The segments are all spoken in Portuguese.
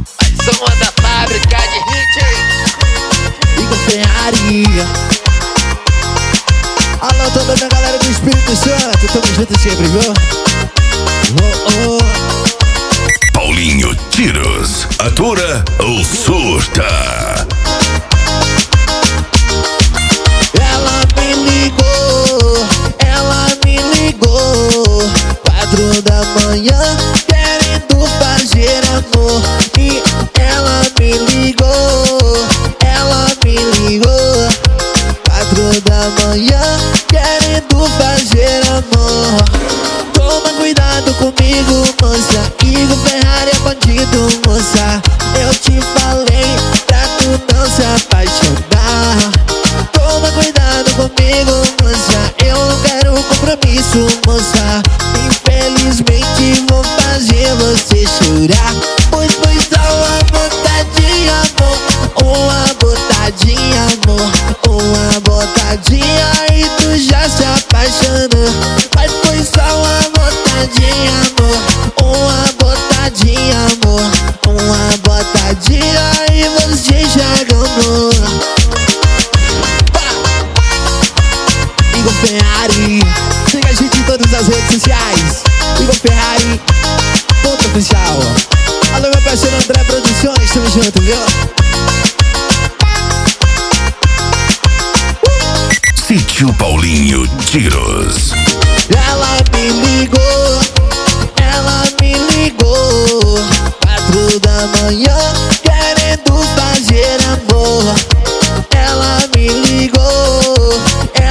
Mais uma da fábrica de hit, hein? Igor Ferrari. Alô, toda a minha galera do Espírito Santo, tamo junto sempre, viu? Oh, oh. Paulinho Tiros, atura ou surta? Ela me ligou 4 da manhã, querendo fazer amor. E ela me ligou 4 da manhã, querendo fazer amor. Toma cuidado comigo, moça. Igor Ferrari é bandido, moça. Eu te falei pra tu não se apaixonar. Toma cuidado comigo, moça. Eu não quero compromisso, moça. Infelizmente vou fazer você chorar. Pois foi só uma botadinha, amor. Uma botadinha, amor. Uma botadinha e tu já se apaixonou. Mas foi só uma botadinha, amor. Uma botadinha, amor. Uma botadinha e você já ganhou. Igor Ferrari, siga a gente em todas as redes sociais. Igor Ferrari, ponto oficial. Alô, meu parceiro André Produções, tamo junto, viu? Sítio Paulinho Tiros. Ela me ligou 4 da manhã, querendo fazer amor. Ela me ligou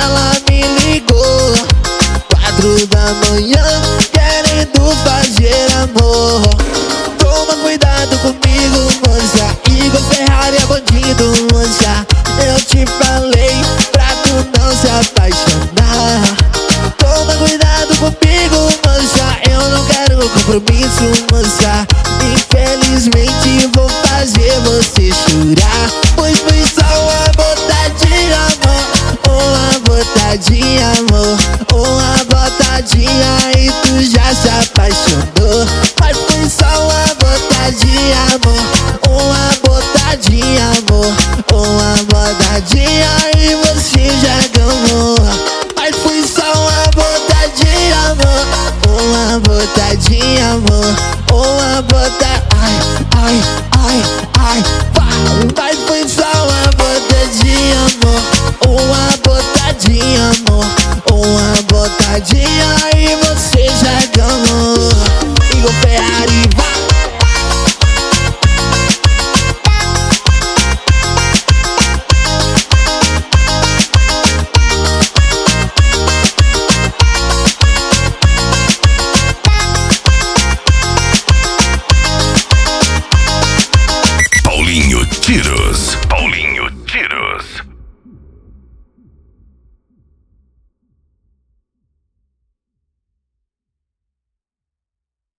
4 da manhã, querendo fazer amor. Toma cuidado comigo, moça. Igor Ferrari é bandido, moça. Eu te falei pra tu não se apaixonar. Toma cuidado comigo, moça. Eu não quero compromisso, moça. Infelizmente vou fazer você chorar. Pois foi só uma botadinha, amor. Uma botadinha, amor. Uma botadinha e tu já se apaixonou. Mas foi só uma botadinha, amor. Uma botadinha, amor. Uma botadinha e você já ganhou. Mas foi só uma botadinha, amor. Uma botadinha, amor. Uma botadinha. Ai, ai, ai, ai.